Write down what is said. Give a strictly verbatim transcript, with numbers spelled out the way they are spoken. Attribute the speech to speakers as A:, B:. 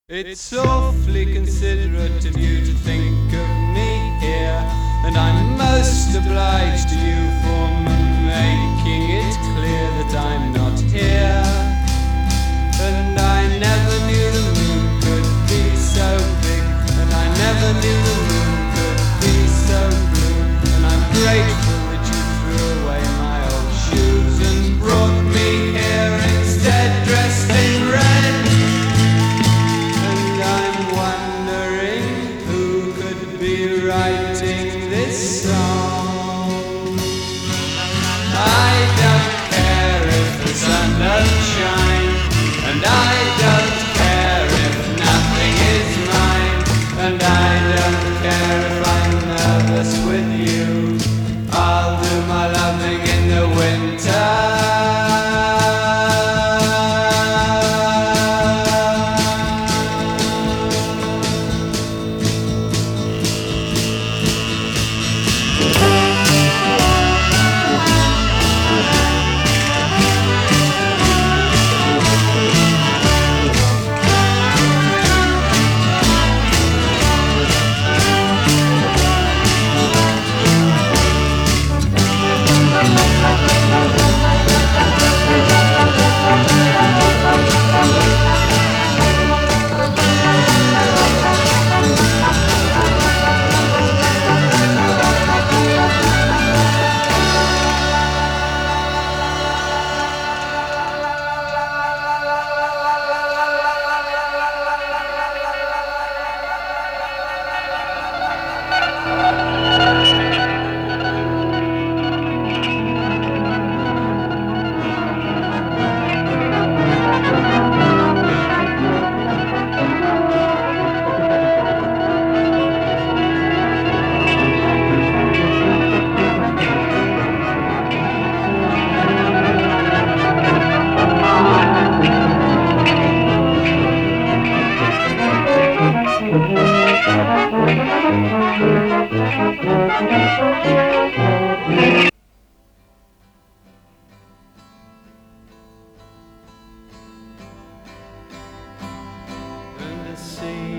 A: It's awfully considerate of you to think of me here, and I'm most obliged to you for making it clear that I'm not here. And I never knew the moon could be so big, and I never knew the moon could be so blue. And I'm grateful that you threw away my old shoes and brought me here instead, dressed in red. And I'm wondering who could be writing this song. I don't care if the sun doesn't shine, and I don't care if nothing is mine, and I don't care if I'm nervous with you. I'll do my loving in the winter. And the sea